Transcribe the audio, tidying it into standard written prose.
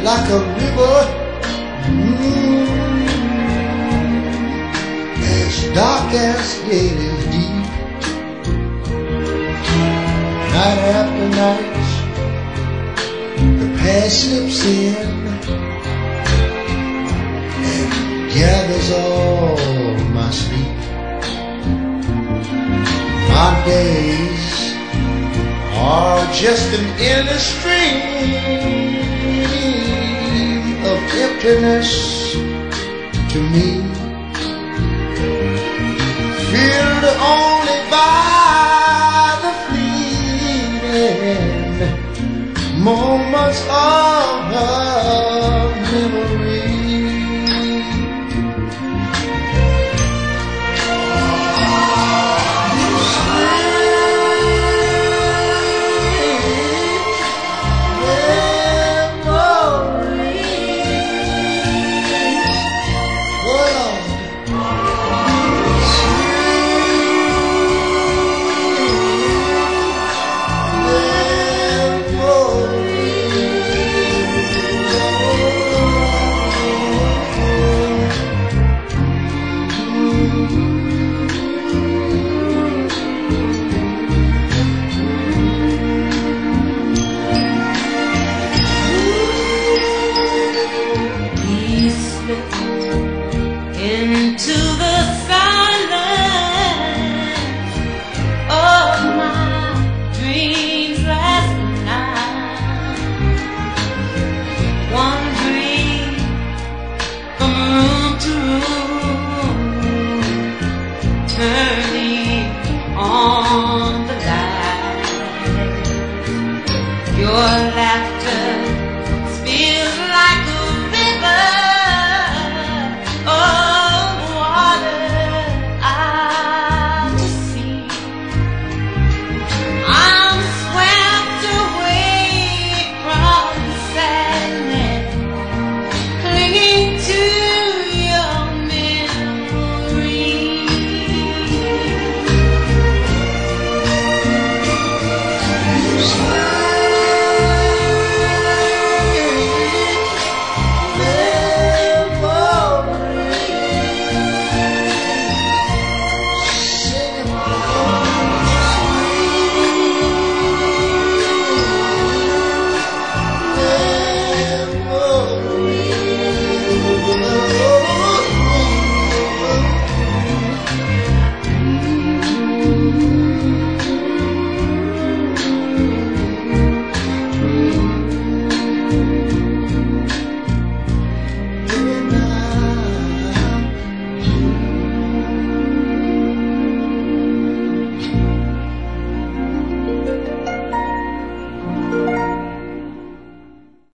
like a river, as dark as it is deep. Night after night, the past slips in and gathers all my sleep. My days are just an endless stream of emptiness to me, filled only by the fleeting moments of her